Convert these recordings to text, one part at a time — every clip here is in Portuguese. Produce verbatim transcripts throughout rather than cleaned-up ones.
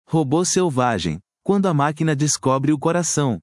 Robô selvagem, quando a máquina descobre o coração.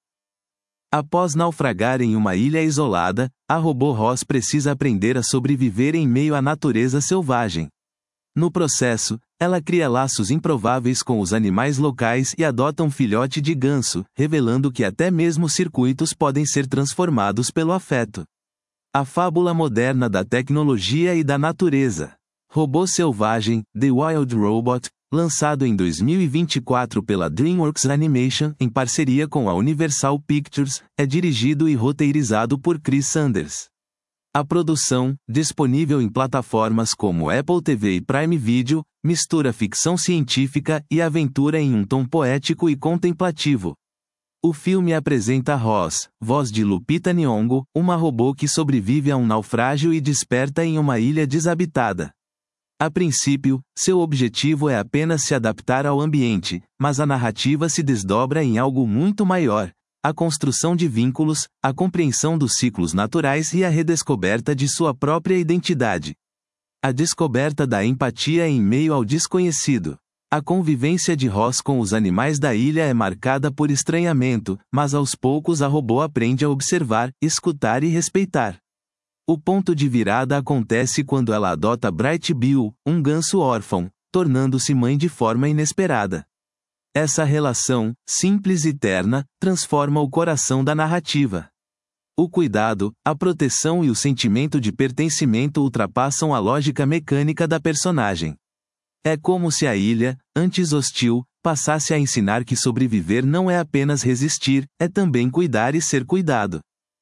Após naufragar em uma ilha isolada, a robô Ross precisa aprender a sobreviver em meio à natureza selvagem. No processo, ela cria laços improváveis com os animais locais e adota um filhote de ganso, revelando que até mesmo circuitos podem ser transformados pelo afeto. A fábula moderna da tecnologia e da natureza. Robô Selvagem, The Wild Robot, lançado em dois mil e vinte e quatro pela DreamWorks Animation em parceria com a Universal Pictures, é dirigido e roteirizado por Chris Sanders. A produção, disponível em plataformas como Apple T V e Prime Video, mistura ficção científica e aventura em um tom poético e contemplativo. O filme apresenta Ross, voz de Lupita Nyong'o, uma robô que sobrevive a um naufrágio e desperta em uma ilha desabitada. A princípio, seu objetivo é apenas se adaptar ao ambiente, mas a narrativa se desdobra em algo muito maior: a construção de vínculos, a compreensão dos ciclos naturais e a redescoberta de sua própria identidade. A descoberta da empatia em meio ao desconhecido. A convivência de Ross com os animais da ilha é marcada por estranhamento, mas aos poucos a robô aprende a observar, escutar e respeitar. O ponto de virada acontece quando ela adota Bright Bill, um ganso órfão, tornando-se mãe de forma inesperada. Essa relação, simples e terna, transforma o coração da narrativa. O cuidado, a proteção e o sentimento de pertencimento ultrapassam a lógica mecânica da personagem. É como se a ilha, antes hostil, passasse a ensinar que sobreviver não é apenas resistir, é também cuidar e ser cuidado.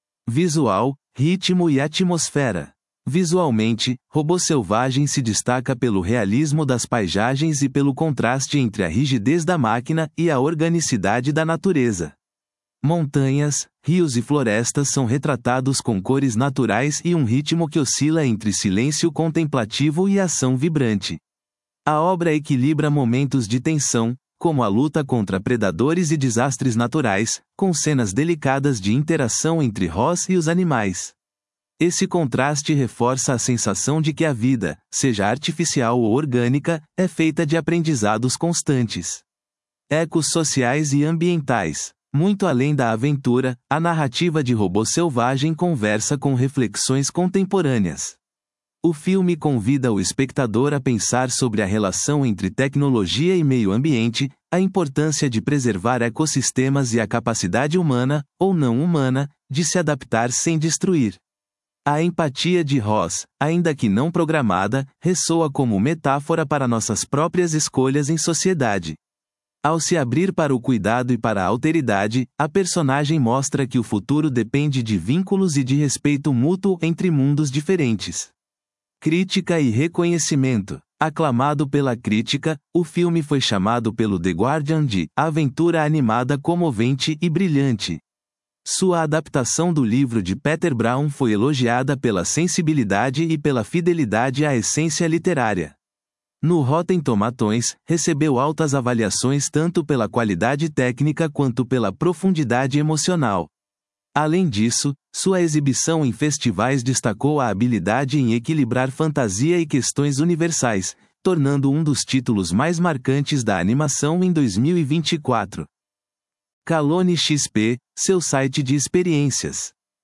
Visual, ritmo e atmosfera. Visualmente, Robô Selvagem se destaca pelo realismo das paisagens e pelo contraste entre a rigidez da máquina e a organicidade da natureza. Montanhas, rios e florestas são retratados com cores naturais e um ritmo que oscila entre silêncio contemplativo e ação vibrante. A obra equilibra momentos de tensão, como a luta contra predadores e desastres naturais, com cenas delicadas de interação entre Ross e os animais. Esse contraste reforça a sensação de que a vida, seja artificial ou orgânica, é feita de aprendizados constantes. Ecos sociais e ambientais. Muito além da aventura, a narrativa de Robô Selvagem conversa com reflexões contemporâneas. O filme convida o espectador a pensar sobre a relação entre tecnologia e meio ambiente, a importância de preservar ecossistemas e a capacidade humana, ou não humana, de se adaptar sem destruir. A empatia de Ross, ainda que não programada, ressoa como metáfora para nossas próprias escolhas em sociedade. Ao se abrir para o cuidado e para a alteridade, a personagem mostra que o futuro depende de vínculos e de respeito mútuo entre mundos diferentes. Crítica e reconhecimento. Aclamado pela crítica, o filme foi chamado pelo The Guardian de aventura animada comovente e brilhante. Sua adaptação do livro de Peter Brown foi elogiada pela sensibilidade e pela fidelidade à essência literária. No Rotten Tomatoes, recebeu altas avaliações tanto pela qualidade técnica quanto pela profundidade emocional. Além disso, sua exibição em festivais destacou a habilidade em equilibrar fantasia e questões universais, tornando um dos títulos mais marcantes da animação em dois mil e vinte e quatro. Calone X P, seu site de experiências.